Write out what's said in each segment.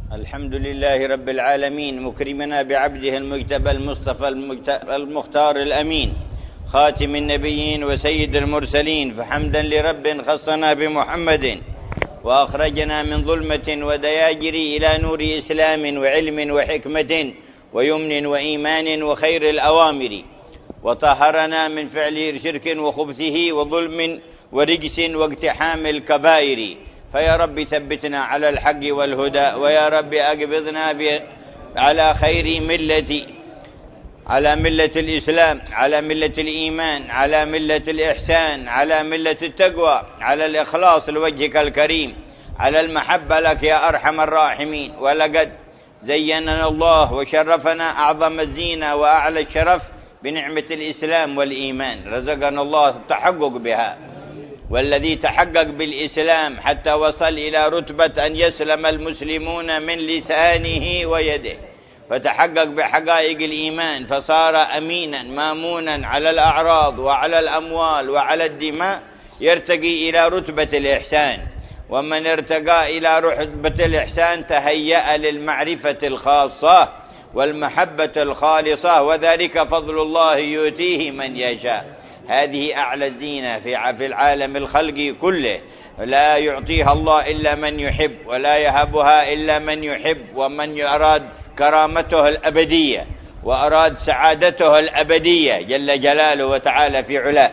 الحمد لله رب العالمين، مكرمنا بعبده المجتبى المصطفى المختار الأمين، خاتم النبيين وسيد المرسلين. فحمدا لرب خصنا بمحمد وأخرجنا من ظلمة ودياجر إلى نور إسلام وعلم وحكمة ويمن وإيمان وخير الأوامر، وطهرنا من فعل شرك وخبثه وظلم ورجس واقتحام الكبائر. فيا رب ثبتنا على الحق والهدى، ويا رب أقبضنا على خير ملة، على ملة الإسلام، على ملة الإيمان، على ملة الإحسان، على ملة التقوى، على الإخلاص لوجهك الكريم، على المحبة لك يا أرحم الراحمين. ولقد زيننا الله وشرفنا أعظم الزينة وأعلى الشرف بنعمة الإسلام والإيمان، رزقنا الله التحقق بها. والذي تحقق بالإسلام حتى وصل إلى رتبة أن يسلم المسلمون من لسانه ويده، فتحقق بحقائق الإيمان، فصار أمينا مامونا على الأعراض وعلى الأموال وعلى الدماء، يرتقي إلى رتبة الإحسان. ومن ارتقى إلى رتبة الإحسان تهيأ للمعرفة الخاصة والمحبة الخالصة، وذلك فضل الله يؤتيه من يشاء. هذه أعلى الزينة في العالم الخلقي كله، لا يعطيها الله إلا من يحب، ولا يهبها إلا من يحب، ومن أراد كرامته الأبدية وأراد سعادته الأبدية جل جلاله وتعالى في علاه.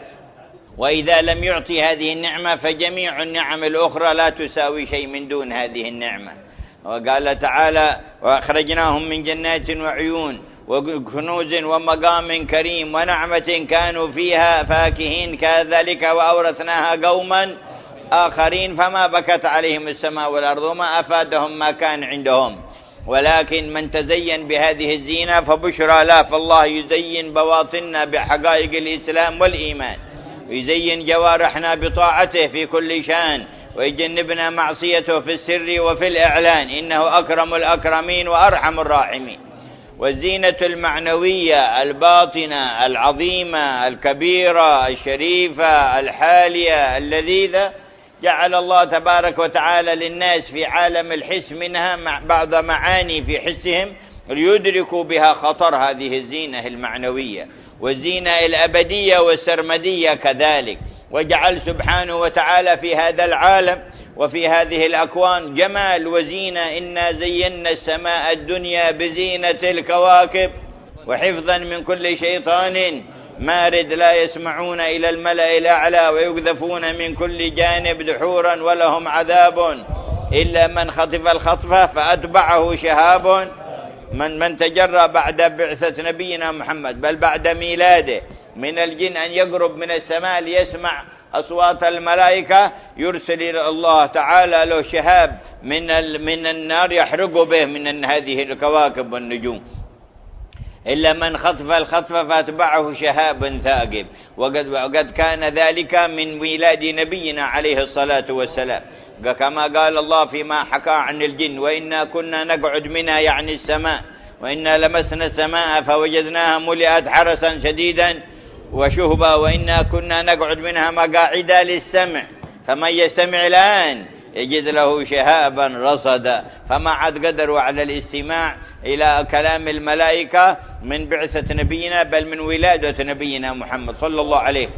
وإذا لم يعطي هذه النعمة فجميع النعم الأخرى لا تساوي شيء من دون هذه النعمة. وقال تعالى: وأخرجناهم من جنات وعيون وكنوز ومقام كريم ونعمة كانوا فيها فاكهين كذلك وأورثناها قوما آخرين فما بكت عليهم السماء والأرض وما أفادهم ما كان عندهم. ولكن من تزين بهذه الزينة فبشرى له، فالله يزين بواطننا بحقائق الإسلام والإيمان، ويزين جوارحنا بطاعته في كل شان، ويجنبنا معصيته في السر وفي الإعلان، إنه أكرم الأكرمين وأرحم الراحمين. والزينة المعنوية الباطنة العظيمة الكبيرة الشريفة الحالية اللذيذة جعل الله تبارك وتعالى للناس في عالم الحس منها بعض معاني في حسهم ليدركوا بها خطر هذه الزينة المعنوية، والزينة الأبدية والسرمدية كذلك. وجعل سبحانه وتعالى في هذا العالم وفي هذه الأكوان جمال وزينة. إنا زينا السماء الدنيا بزينة الكواكب وحفظا من كل شيطان مارد، لا يسمعون إلى الملأ الأعلى ويقذفون من كل جانب دحورا ولهم عذاب إلا من خطف الخطفة فأتبعه شهاب. من تجرى بعد بعثة نبينا محمد بل بعد ميلاده من الجن أن يقرب من السماء ليسمع أصوات الملائكة، يرسل الله تعالى له شهاب من النار يحرق به من هذه الكواكب والنجوم، إلا من خطف الخطف فاتبعه شهاب ثاقب. وقد كان ذلك من ميلاد نبينا عليه الصلاة والسلام، كما قال الله فيما حكى عن الجن: وإنا كنا نقعد منها، يعني السماء، وإنا لمسنا السماء فوجدناها ملئت حرسا شديدا وشهبا، وإنا كنا نقعد منها مقاعد للسمع فمن يستمع الآن يجد له شهابا رصدا. فما عاد قدروا على الاستماع إلى كلام الملائكة من بعثة نبينا بل من ولادة نبينا محمد صلى الله عليه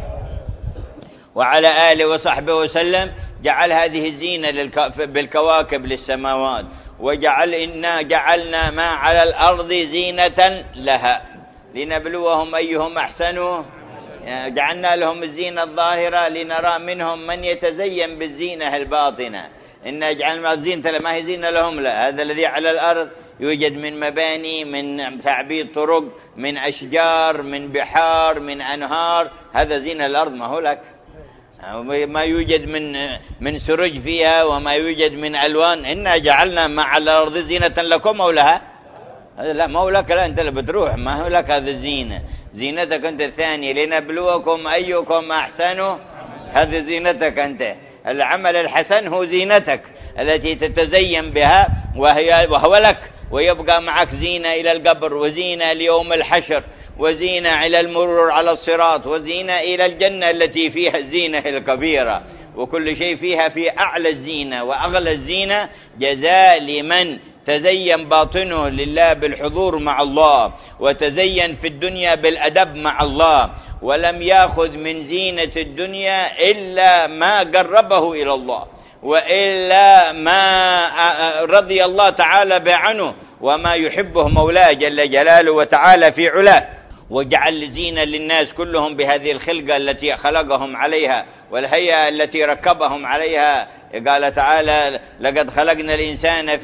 وعلى آله وصحبه وسلم. جعل هذه الزينة بالكواكب للسماوات، إنا جعلنا ما على الأرض زينة لها لنبلوهم أيهم أحسن. جعلنا لهم الزينة الظاهرة لنرى منهم من يتزين بالزينة الباطنة. إن جعلنا الزينة ما هي زينة لهم، لا، هذا الذي على الأرض يوجد من مباني، من تعبيد طرق، من أشجار، من بحار، من أنهار، هذا زينة الأرض ما هو لك. ما يوجد من سرج فيها وما يوجد من ألوان. إنا جعلنا ما على الأرض زينة لكم أو لها، هذا لا ما هو لك، لا أنت اللي بتروح، ما هو لك هذا الزينة، زينتك أنت الثانية. لنبلوكم أيكم أحسن، هذه زينتك أنت. العمل الحسن هو زينتك التي تتزين بها وهو لك، ويبقى معك زينة إلى القبر، وزينة ليوم الحشر، وزينة إلى المرور على الصراط، وزينة إلى الجنة التي فيها الزينة الكبيرة، وكل شيء فيها في أعلى الزينة وأغلى الزينة، جزاء لمن تزين باطنه لله بالحضور مع الله، وتزين في الدنيا بالأدب مع الله، ولم يأخذ من زينة الدنيا إلا ما قربه إلى الله، وإلا ما رضي الله تعالى به عنه، وما يحبه مولاه جل جلاله وتعالى في علاه. وجعل زينة للناس كلهم بهذه الخلقة التي خلقهم عليها والهيئة التي ركبهم عليها. قال تعالى: لقد خلقنا الإنسان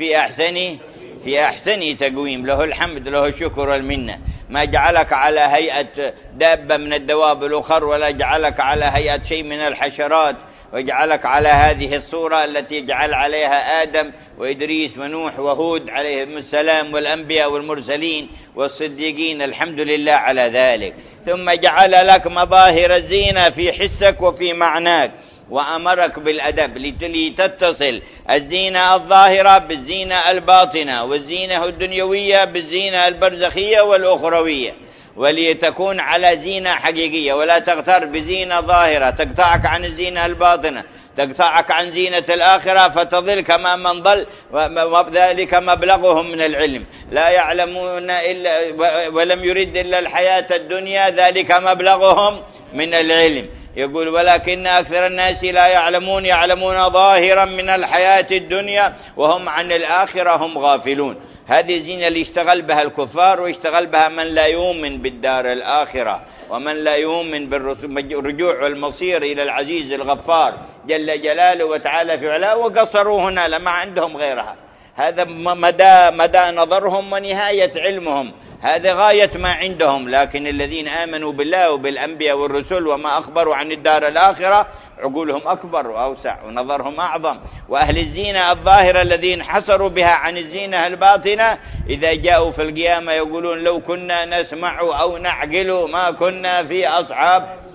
في أحسن تقويم، له الحمد له الشكر والمنة. ما جعلك على هيئة دابة من الدواب الأخر، ولا جعلك على هيئة شيء من الحشرات، وجعلك على هذه الصورة التي جعل عليها آدم وإدريس ونوح وهود عليهم السلام، والأنبياء والمرسلين والصديقين. الحمد لله على ذلك. ثم جعل لك مظاهر الزينة في حسك وفي معناك، وأمرك بالأدب لتتصل الزينة الظاهرة بالزينة الباطنة، والزينة الدنيوية بالزينة البرزخية والأخروية، ولتكون على زينة حقيقية، ولا تغتر بزينة ظاهرة تقطعك عن الزينة الباطنة، تقطعك عن زينة الآخرة فتضل كما من ضل، وذلك مبلغهم من العلم، لا يعلمون إلا ولم يرد إلا الحياة الدنيا، ذلك مبلغهم من العلم. يقول: ولكن أكثر الناس لا يعلمون ظاهرا من الحياة الدنيا وهم عن الآخرة هم غافلون. هذه الزينة اللي اشتغل بها الكفار، واشتغل بها من لا يؤمن بالدار الآخرة، ومن لا يؤمن بالرجوع والمصير إلى العزيز الغفار جل جلاله وتعالى في علاه، وقصروا هنا لما عندهم غيرها. هذا مدى نظرهم ونهاية علمهم، هذا غاية ما عندهم. لكن الذين آمنوا بالله وبالأنبياء والرسل وما أخبروا عن الدار الآخرة عقولهم أكبر وأوسع ونظرهم أعظم. وأهل الزينة الظاهرة الذين حصروا بها عن الزينة الباطنة إذا جاءوا في القيامة يقولون: لو كنا نسمع أو نعقل ما كنا في أصحاب.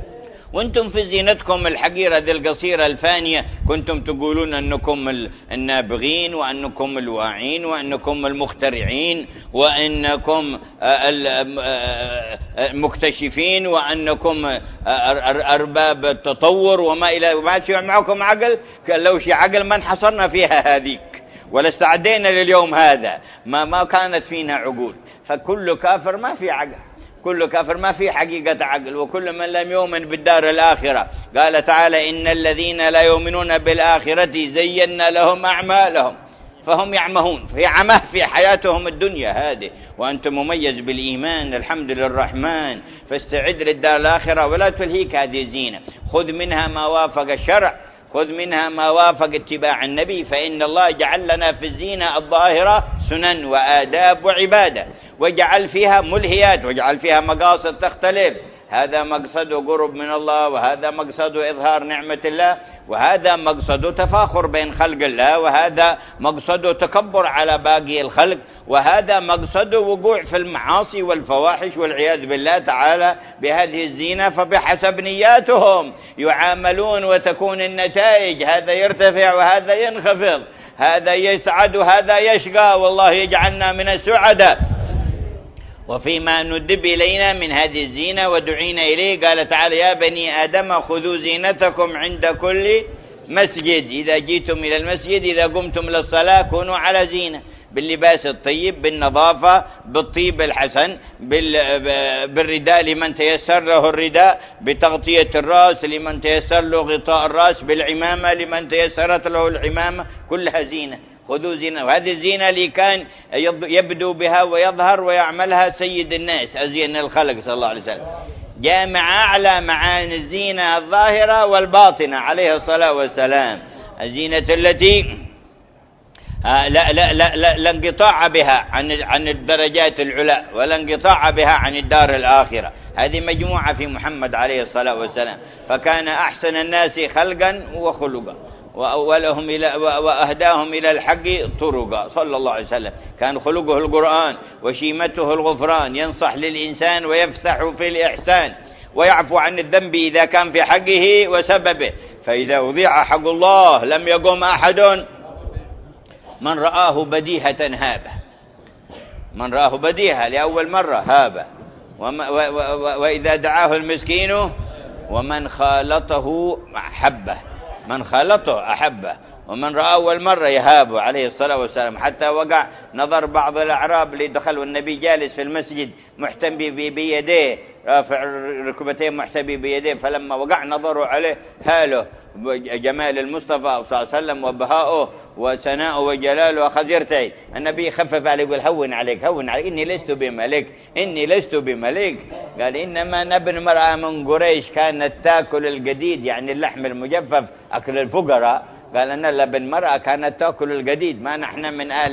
وانتم في زينتكم الحقيرة ذي القصيرة الفانية كنتم تقولون أنكم النابغين، وأنكم الواعين، وأنكم المخترعين، وأنكم المكتشفين، وأنكم أرباب التطور وما إلى. وما شيء معكم عقل؟ لو شيء عقل ما انحصرنا فيها هذيك، ولا استعدينا لليوم هذا. ما كانت فينا عقول. فكل كافر ما في عقل، كل كافر ما في حقيقة عقل، وكل من لم يؤمن بالدار الآخرة. قال تعالى: إن الذين لا يؤمنون بالآخرة زينا لهم أعمالهم فهم يعمهون، في عمه في حياتهم الدنيا هذه. وأنت مميز بالإيمان، الحمد للرحمن، فاستعد للدار الآخرة ولا تلهيك هذه الزينة. خذ منها ما وافق الشرع، خذ منها ما وافق اتباع النبي، فإن الله جعل لنا في الزينة الظاهرة سنن وآداب وعبادة، وجعل فيها ملهيات، وجعل فيها مقاصد تختلف. هذا مقصد قرب من الله، وهذا مقصد إظهار نعمة الله، وهذا مقصد تفاخر بين خلق الله، وهذا مقصد تكبر على باقي الخلق، وهذا مقصد وقوع في المعاصي والفواحش والعياذ بالله تعالى بهذه الزينة. فبحسب نياتهم يعاملون وتكون النتائج، هذا يرتفع وهذا ينخفض، هذا يسعد وهذا يشقى، والله يجعلنا من السعداء. وفيما ندب إلينا من هذه الزينة ودعينا إليه قال تعالى: يا بني آدم خذوا زينتكم عند كل مسجد. إذا جيتم إلى المسجد، إذا قمتم للصلاة، كونوا على زينة، باللباس الطيب، بالنظافة، بالطيب الحسن، بالرداء لمن تيسر له الرداء، بتغطية الرأس لمن تيسر له غطاء الرأس، بالعمامة لمن تيسرت له العمامة، كلها زينة. خذوا زينة. وهذه الزينة اللي كان يبدو بها ويظهر ويعملها سيد الناس أزين الخلق صلى الله عليه وسلم، جامع أعلى معاني الزينة الظاهرة والباطنة عليه الصلاة والسلام. الزينة التي لا انقطاع بها عن الدرجات العلى، ولا انقطاع بها عن الدار الآخرة. هذه مجموعة في محمد عليه الصلاة والسلام. فكان أحسن الناس خلقا وخلقا، وأهداهم إلى الحق طرقا صلى الله عليه وسلم. كان خلقه القرآن، وشيمته الغفران، ينصح للإنسان ويفسح في الإحسان، ويعفو عن الذنب إذا كان في حقه وسببه. فإذا أضيع حق الله لم يقم أحد من رآه بديهة هابه، من رآه بديهة لأول مرة هابه، وإذا دعاه المسكين ومن خالطه أحبه، من خالطه أحبه، ومن رأى أول مرة يهاب عليه الصلاة والسلام، حتى وقع نظر بعض الأعراب اللي دخلوا النبي جالس في المسجد محتمي بيديه، رافع ركبتين محتمي بيديه، فلما وقع نظروا عليه هاله جمال المصطفى صلى الله عليه وسلم وبهاؤه وسناؤه وجلاله، أخذ يرتعي. النبي خفف عليه يقول هون عليك هون عليك، إني لست بملك إني لست بملك. قال إنما نبن امرأة من قريش كانت تأكل الجديد، يعني اللحم المجفف أكل الفقراء. قال أنا لبن مرأة كانت تأكل الجديد، ما نحن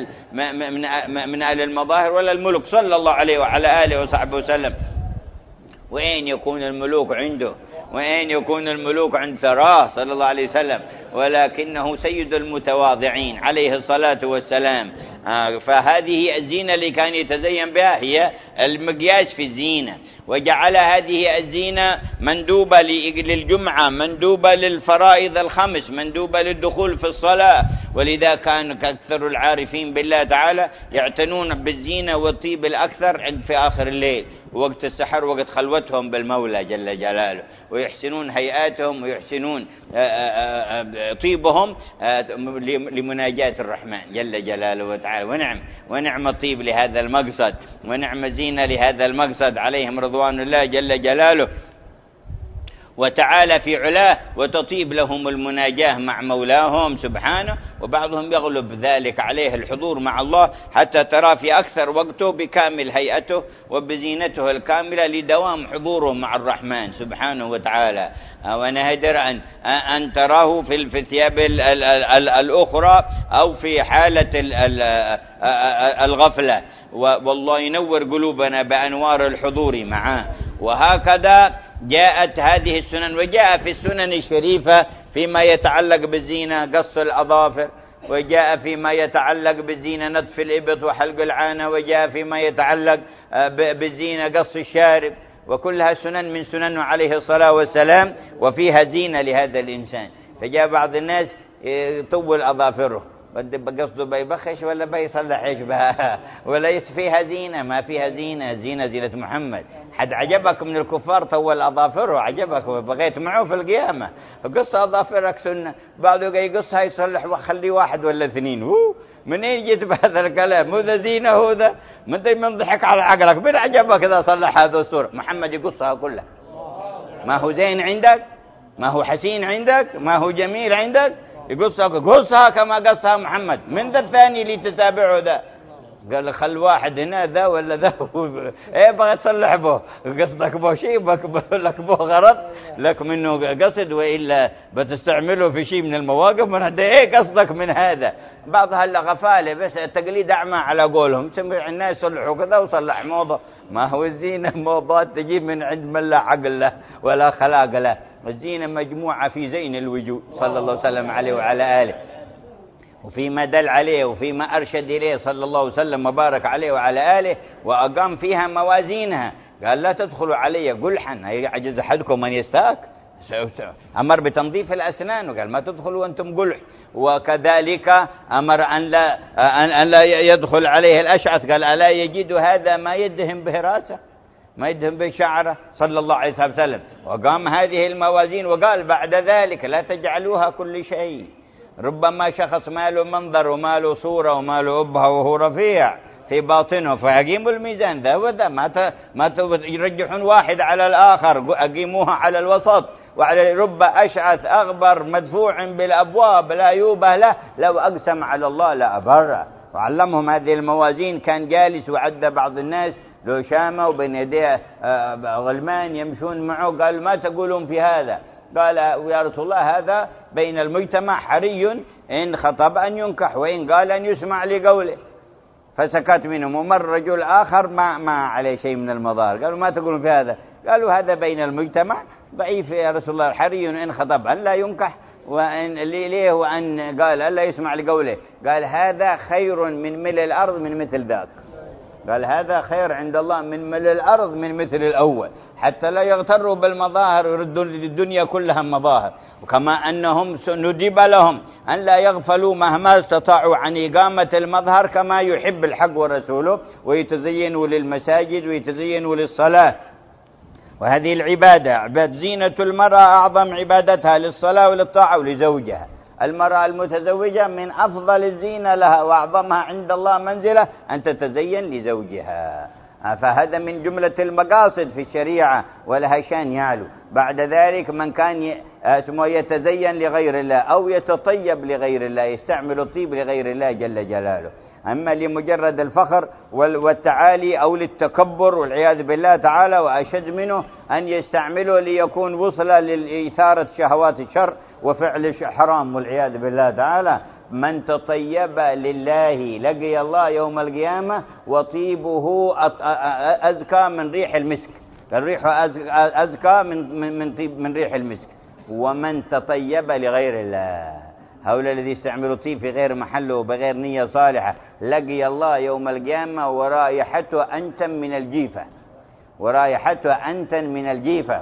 من آل المظاهر ولا الملك، صلى الله عليه وعلى آله وصحبه وسلم. وين يكون الملوك عنده؟ وين يكون الملوك عند ثراه صلى الله عليه وسلم؟ ولكنه سيد المتواضعين عليه الصلاة والسلام. فهذه الزينة اللي كان يتزين بها هي المقياس في الزينة، وجعل هذه الزينة مندوبة للجمعة، مندوبة للفرائض الخمس، مندوبة للدخول في الصلاة. ولذا كان أكثر العارفين بالله تعالى يعتنون بالزينة والطيب الأكثر في آخر الليل، وقت السحر، وقت خلوتهم بالمولى جل جلاله، ويحسنون هيئاتهم ويحسنون طيبهم لمناجاة الرحمن جل جلاله وتعالى. ونعم الطيب لهذا المقصد، ونعم زينة لهذا المقصد، عليهم رضوان الله جل جلاله وتعالى في علاه، وتطيب لهم المناجاة مع مولاهم سبحانه. وبعضهم يغلب ذلك عليه الحضور مع الله، حتى ترى في أكثر وقته بكامل هيئته وبزينته الكاملة لدوام حضوره مع الرحمن سبحانه وتعالى. ونهدر أن تراه في الثياب الأخرى أو في حالة الغفلة. والله ينور قلوبنا بأنوار الحضور معه. وهكذا جاءت هذه السنن، وجاء في السنن الشريفة فيما يتعلق بالزينة قص الأظافر، وجاء فيما يتعلق بالزينة نتف الإبط وحلق العانة، وجاء فيما يتعلق بالزينة قص الشارب، وكلها سنن من سننه عليه الصلاة والسلام، وفيها زينة لهذا الإنسان. فجاء بعض الناس يطول أظافره، بقصده بيبخش ولا بيصلح ايش بها، وليس فيها زينة، ما فيها زينة. زينة محمد. حد عجبك من الكفار طول أظافره، عجبك وبغيت معه في القيامة، قص أظافرك سنة. بعضه يقصها يصلح وخلي واحد ولا اثنين. من اين جيت بهذا الكلام؟ هو ذا زينة؟ هو ذا من ضحك على عقلك؟ من عجبك إذا صلح هذا الصورة؟ محمد يقصها كلها. ما هو زين عندك؟ ما هو حسين عندك؟ ما هو جميل عندك؟ قصها كما قصها محمد. من ذا الثاني اللي تتابعه ذا؟ قال خل واحد هنا ذا ولا ذا ايه بغى تصلح به؟ قصدك به شيء لك به غرض لك منه قصد، والا بتستعمله في شيء من المواقف من هذا. ايه قصدك من هذا؟ بعض هالغفاله بس تقليد اعمى على قولهم، سمع الناس يصلحوا كذا وصلح موضه. ما هو الزينه موضات تجيب من عند من لا عقل له ولا خلاق له. الزينه مجموعه في زين الوجود صلى الله عليه وسلم عليه وعلى اله، وفيما دل عليه وفيما أرشد إليه صلى الله عليه وسلم وبارك عليه وعلى آله، وأقام فيها موازينها. قال لا تدخلوا علي قلحا يعجز أحدكم من يستاك. أمر بتنظيف الأسنان وقال ما تدخلوا وأنتم قلح. وكذلك أمر أن لا يدخل عليه الأشعث، قال ألا يجد هذا ما يدهم به رأسه، ما يدهم به شعره صلى الله عليه وسلم. وقام هذه الموازين وقال بعد ذلك لا تجعلوها كل شيء. ربما شخص ماله منظر وماله صورة وماله أبهة وهو رفيع في باطنه، فأقيموا الميزان ذا وذا، ما يرجحون واحد على الآخر، أقيموها على الوسط. وعلى رب أشعث أغبر مدفوع بالأبواب لا يوبه له لو أقسم على الله لا أبره. وعلمهم هذه الموازين. كان جالس وعد بعض الناس له شامة وبين يديه غلمان يمشون معه، قال ما تقولون في هذا؟ قال يا رسول الله هذا بين المجتمع حري إن خطب أن ينكح، وإن قال أن يسمع لقوله. فسكت منهم. ومر رجل آخر ما عليه شيء من المظاهر، قالوا ما تقولون في هذا؟ قالوا هذا بين المجتمع ضعيف يا رسول الله، حري إن خطب أن لا ينكح، وإن ليه وأن قال ألا يسمع لقوله. قال هذا خير من ملء الأرض من مثل ذاك. قال هذا خير عند الله من ملء الأرض من مثل الأول، حتى لا يغتروا بالمظاهر ويردوا الدنيا كلها مظاهر. وكما أنهم ندب لهم أن لا يغفلوا مهما استطاعوا عن إقامة المظهر كما يحب الحق ورسوله، ويتزينوا للمساجد ويتزينوا للصلاة. وهذه العبادة زينة المرأة أعظم عبادتها للصلاة وللطاعة ولزوجها. المرأة المتزوجة من أفضل الزينة لها وأعظمها عند الله منزلة أن تتزين لزوجها، فهذا من جملة المقاصد في الشريعة ولها شان يعلو. بعد ذلك من كان يتزين لغير الله أو يتطيب لغير الله، يستعمل الطيب لغير الله جل جلاله، أما لمجرد الفخر والتعالي أو للتكبر والعياذ بالله تعالى، وأشد منه أن يستعمله ليكون وصلة لإثارة شهوات الشر وفعل حرام والعياذ بالله تعالى. من تطيب لله لقي الله يوم القيامة وطيبه أزكى من ريح المسك، الريح أزكى من ريح المسك. ومن تطيب لغير الله، هؤلاء الذي يستعملوا الطيب في غير محله وبغير نية صالحة، لقي الله يوم القيامة ورائحته أنتن من الجيفة، ورائحته أنتن من الجيفة،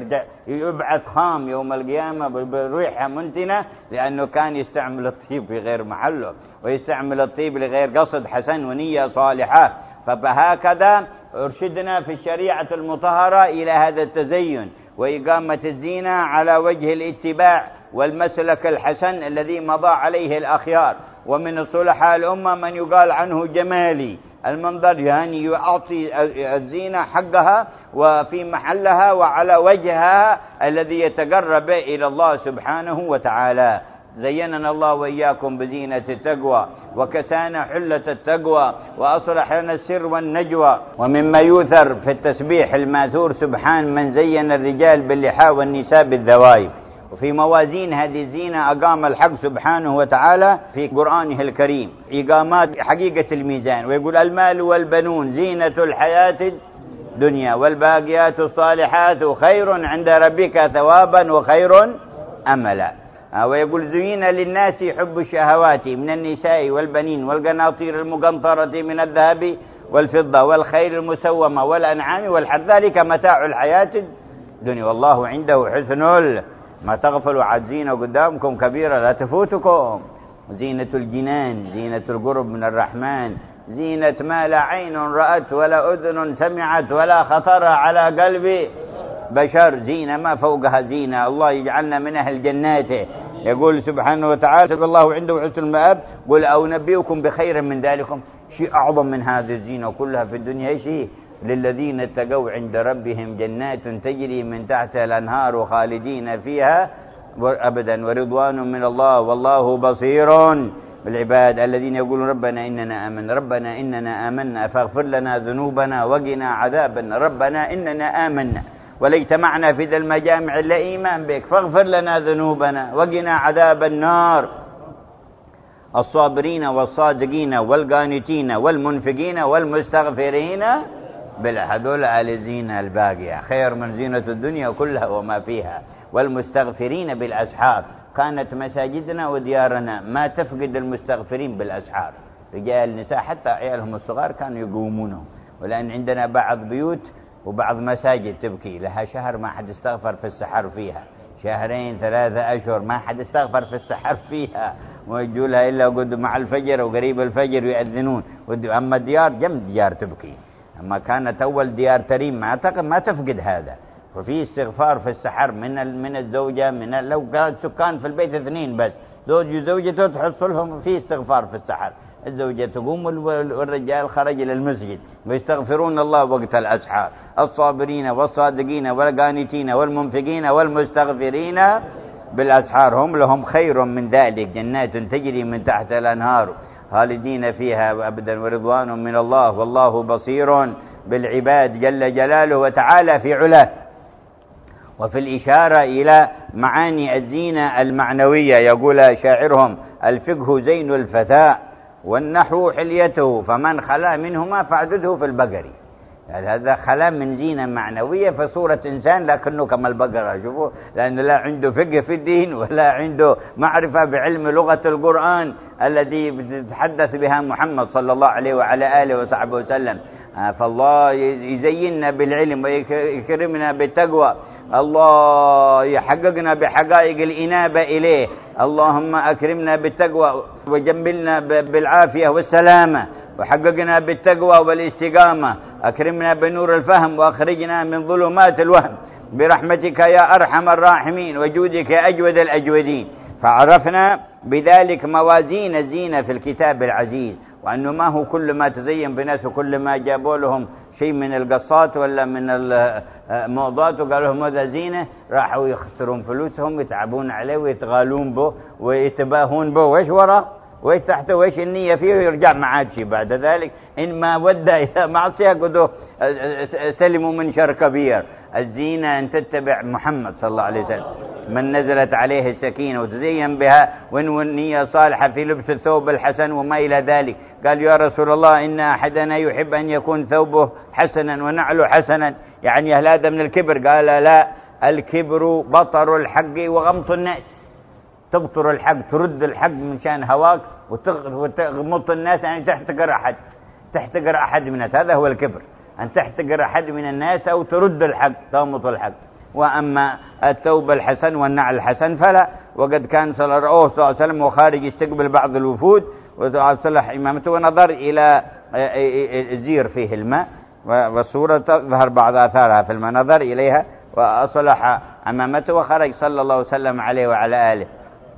يبعث خام يوم القيامة بريحة منتنة، لأنه كان يستعمل الطيب في غير محله ويستعمل الطيب لغير قصد حسن ونية صالحة. فهكذا أرشدنا في الشريعة المطهرة إلى هذا التزين وإقامة الزينة على وجه الاتباع والمسلك الحسن الذي مضى عليه الأخيار. ومن صلحاء الأمة من يقال عنه جمالي المنظر، يعني يعطي الزينة حقها وفي محلها وعلى وجهها الذي يتقرب إلى الله سبحانه وتعالى. زيننا الله وإياكم بزينة التقوى وكسانا حلة التقوى وأصلح لنا السر والنجوى. ومما يؤثر في التسبيح الماثور سبحان من زين الرجال باللحى والنساء بالذوائب. وفي موازين هذه الزينة أقام الحق سبحانه وتعالى في قرآنه الكريم إقامات حقيقة الميزان، ويقول المال والبنون زينة الحياة الدنيا والباقيات الصالحات خير عند ربك ثوابا وخير أملا. ويقول زين للناس حب الشهوات من النساء والبنين والقناطير المقنطرة من الذهب والفضة والخيل المسومة والأنعام والحرث ذلك متاع الحياة الدنيا والله عنده حسن ما تغفلوا عن زينة قدامكم كبيرة لا تفوتكم. زينة الجنان زينة القرب من الرحمن، زينة ما لا عين رأت ولا أذن سمعت ولا خطر على قلب بشر، زينة ما فوقها زينة. الله يجعلنا من أهل جناته. يقول سبحانه وتعالى الله عنده حسن المآب، قل أو نبئكم بخير من ذلكم، شيء أعظم من هذه الزينة كلها في الدنيا شيء للذين اتقوا عند ربهم جنات تجري من تحتها الأنهار خالدين فيها أبدا ورضوان من الله والله بصير بالعباد. الذين يقولون ربنا إننا آمنا فاغفر لنا ذنوبنا وقنا عذابنا، ربنا إننا آمنا ولاجتمعنا في ذا المجامع إلا إيمان بك فاغفر لنا ذنوبنا وقنا عذاب النار. الصابرين والصادقين والقانتين والمنفقين والمستغفرين هذول الزينة الباقية خير من زينة الدنيا كلها وما فيها. والمستغفرين بالأسحار، كانت مساجدنا وديارنا ما تفقد المستغفرين بالأسحار، رجال نساء حتى عيالهم الصغار كانوا يقومونهم. ولأن عندنا بعض بيوت وبعض مساجد تبكي لها شهر ما حد استغفر في السحر فيها، شهرين 3 أشهر ما حد استغفر في السحر فيها، ويجوا لها إلا قد مع الفجر وقريب الفجر يؤذنون. أما الديار جنب ديار تبكي، أما كانت أول ديار تريم ما تفقد هذا. وفي استغفار في السحر من الزوجة لو كانت سكان في البيت 2 بس، زوج وزوجته تحصل لهم في استغفار في السحر، الزوجة تقوم والرجال خرج إلى المسجد ويستغفرون الله وقت الأسحار. الصابرين والصادقين والقانتين والمنفقين والمستغفرين بالأسحار هم لهم خير من ذلك جنات تجري من تحت الأنهار خالدين فيها أبدا ورضوان من الله والله بصير بالعباد جل جلاله وتعالى في علاه. وفي الإشارة إلى معاني الزينة المعنوية يقول شاعرهم الفقه زين الفتاة والنحو حليته فمن خلا منهما فاعدده في البقر. يعني هذا خلا من زينة معنوية في صورة إنسان لكنه كما البقرة، شوفوا، لأنه لا عنده فقه في الدين ولا عنده معرفة بعلم لغة القرآن الذي بتتحدث بها محمد صلى الله عليه وعلى آله وصحبه وسلم. فالله يزيننا بالعلم ويكرمنا بالتقوى، الله يحققنا بحقائق الإنابة إليه. اللهم أكرمنا بالتقوى وجملنا بالعافية والسلامة، وحققنا بالتقوى والاستقامة، أكرمنا بنور الفهم وأخرجنا من ظلمات الوهم برحمتك يا أرحم الراحمين وجودك يا أجود الأجودين. فعرفنا بذلك موازين الزينة في الكتاب العزيز، وأنه ما هو كل ما تزين بناس وكل ما جابوا لهم شيء من القصات ولا من الموضات وقالوا لهم هذا زينة راحوا يخسرون فلوسهم ويتعبون عليه ويتغالون به ويتباهون به. وإيش وراء وإيش تحته وإيش النية فيه، ويرجع ما عاد شيء بعد ذلك. إن ما ودى إلى معصية قدوا سلموا من شر كبير. الزينة أن تتبع محمد صلى الله عليه وسلم، من نزلت عليه السكينة وتزين بها، والنية صالحة في لبس الثوب الحسن وما إلى ذلك. قال يا رسول الله إن أحدنا يحب أن يكون ثوبه حسنا ونعله حسنا، يعني هل هذا من الكبر؟ قال لا، الكبر بطر الحق وغمط الناس. تبطر الحق، ترد الحق من شان هواك، وتغمط الناس، يعني تحتقر أحد من الناس. هذا هو الكبر، أن تحتقر أحد من الناس أو ترد الحق، تغمط الحق. وأما الثوب الحسن والنعل الحسن فلا. وقد كان صلى الله عليه وسلم وخارج يستقبل بعض الوفود وصلح إمامته ونظر إلى زير فيه الماء، والصورة تظهر بعض آثارها في الماء، نظر إليها وأصلح أمامته وخرج صلى الله وسلم عليه وعلى آله.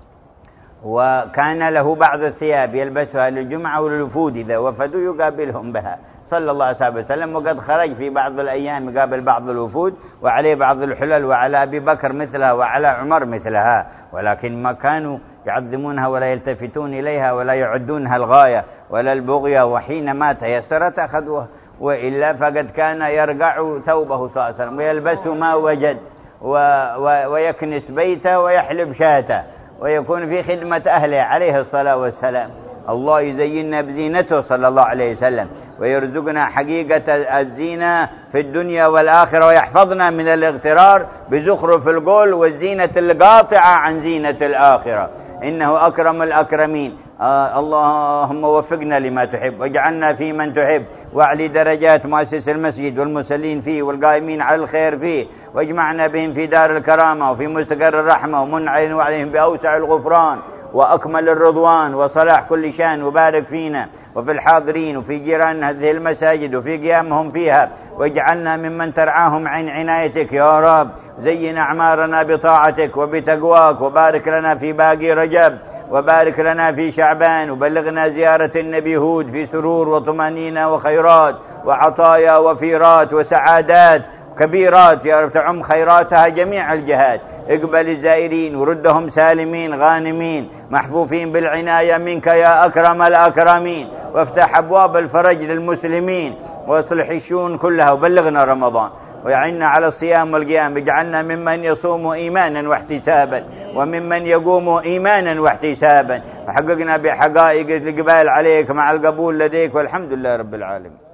وكان له بعض الثياب يلبسها للجمعة وللوفود إذا وفدوا يقابلهم بها صلى الله عليه وسلم. وقد خرج في بعض الأيام يقابل بعض الوفود وعليه بعض الحلل، وعلى أبي بكر مثلها وعلى عمر مثلها، ولكن ما كانوا يعظمونها ولا يلتفتون إليها ولا يعدونها الغاية ولا البغية، وحينما تيسرت أخذوها، وإلا فقد كان يرقع ثوبه صلى الله عليه وسلم ويلبس ما وجد ويكنس بيته ويحلب شاته ويكون في خدمة أهله عليه الصلاة والسلام. الله يزيننا بزينته صلى الله عليه وسلم، ويرزقنا حقيقة الزينة في الدنيا والآخرة، ويحفظنا من الاغترار بزخرف القول والزينة القاطعة عن زينة الآخرة. إنه أكرم الأكرمين. اللهم وفقنا لما تحب، واجعلنا في من تحب، واعلي درجات مؤسس المسجد والمسلين فيه والقائمين على الخير فيه، واجمعنا بهم في دار الكرامة وفي مستقر الرحمة، ومن علينا وعليهم بأوسع الغفران وأكمل الرضوان وصلاح كل شان. وبارك فينا وفي الحاضرين وفي جيران هذه المساجد وفي قيامهم فيها، واجعلنا ممن ترعاهم عن عنايتك يا رب. زين أعمارنا بطاعتك وبتقواك، وبارك لنا في باقي رجب، وبارك لنا في شعبان، وبلغنا زيارة النبي هود في سرور وطمأنينة وخيرات وعطايا وفيرات وسعادات كبيرات يا رب، تعم خيراتها جميع الجهات. اقبل الزائرين وردهم سالمين غانمين محفوفين بالعناية منك يا أكرم الأكرمين، وافتح أبواب الفرج للمسلمين واصلح الشؤون كلها، وبلغنا رمضان ويعنا على الصيام والقيام. اجعلنا ممن يصوم إيمانا واحتسابا، وممن يقوم إيمانا واحتسابا، وحققنا بحقائق الإقبال عليك مع القبول لديك، والحمد لله رب العالمين.